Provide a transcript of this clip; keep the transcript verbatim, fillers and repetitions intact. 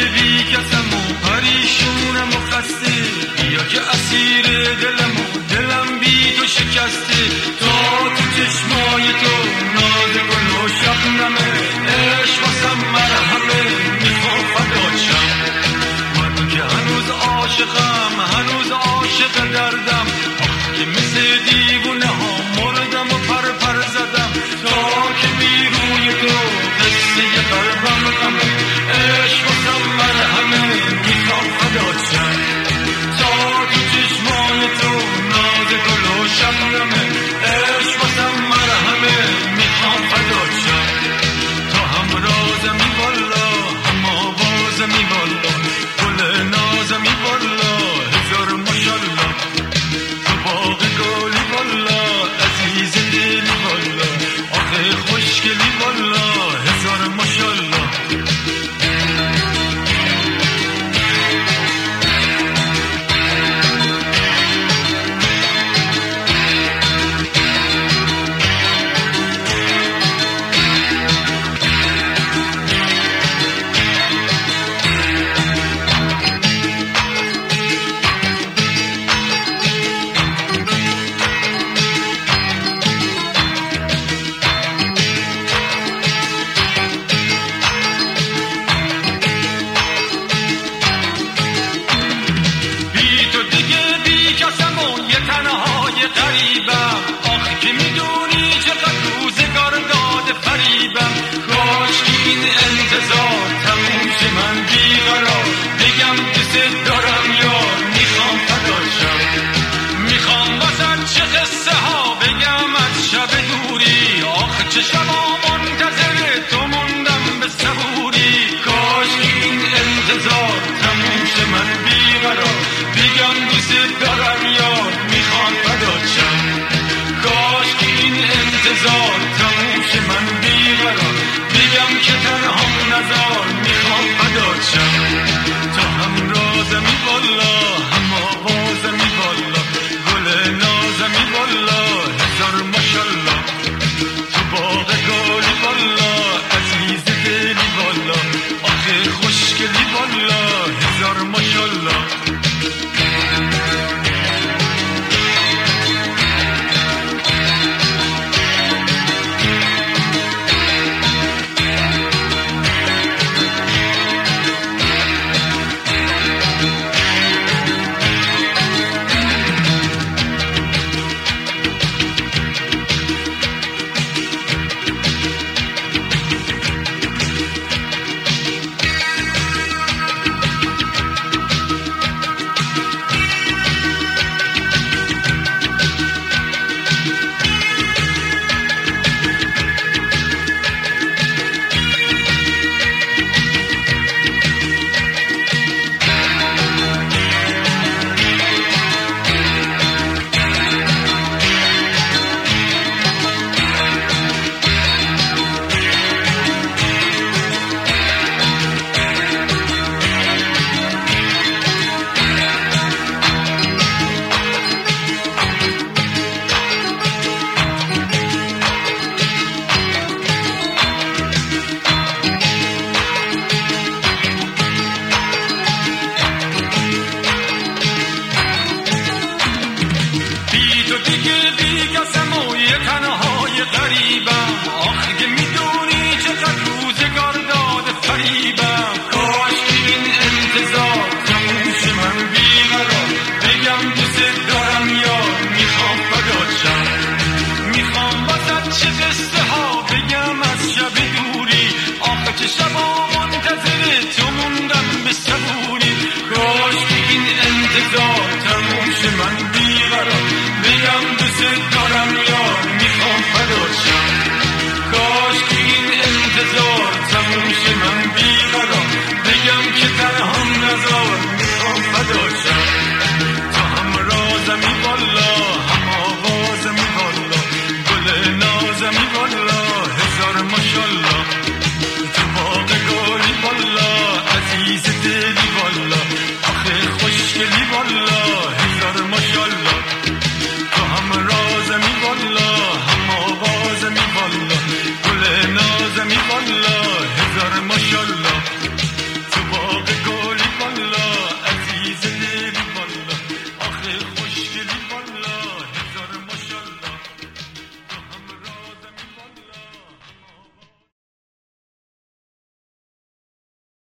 بی کسم و پریشونم و خسته، بیا که اسیر دلم و دلم بی تو شکسته. تا تو چشمای تو ناز گل و شبنمه، عشق واسم مرهمه میخوام فدات شم. من که هنوز عاشقم، هنوز عاشق دردم، که مثل دیوونه ها مردم و پر پر زدم. تا که بی روی تو قصه قلبم غمه، عشق واسم مرهمه میخوام فدات شم. تا تو چشمای تو ناز گل و شبنمه، عشق واسم مرهمه میخوام فدات شم. تا همرازمی والا، هم آوازمی والا، گل نازمی والا، هزار ماشالله. تو باغ گلی والا، عزیز دلی والا، آخه خوشگلی والا، هزار ماشالله. غریبم آخ که میدونی چقدر روزگار داده فریبم. کاش این انتظار تموم شه، من بیقرار بگم دوست دارم یار، میخوام فدات شم. میخوام واسه چه قصه ها بگم از شب دوری، آخ چه شبا منتظر تو موندم به صبوری. کاش این انتظار تموم شه، من بیقرار بگم دوست دارم یار، میخوام فدات شم. کاش که این انتظار تموم شه، من بیقرار بگم که تنها نزار، میخوام فدات شم. تا همرازمی والا، هم آوازمی والا، گل نازمی والا، هزار ماشالله. تو باغ گلی والا، عزیز دلی والا، آخه خوشگلی والا، هزار ماشالله. غریبم آخه که میدونی چقدر روزگار داده فریبم. کاش که این انتظار تموم شه، من بیقرار بگم دوست دارم یار، میخوام فدات شم. میخوام واسه چه قصه ها بگم از شب دوری، آخه چه شبا منتظر تو موندم به صبوری.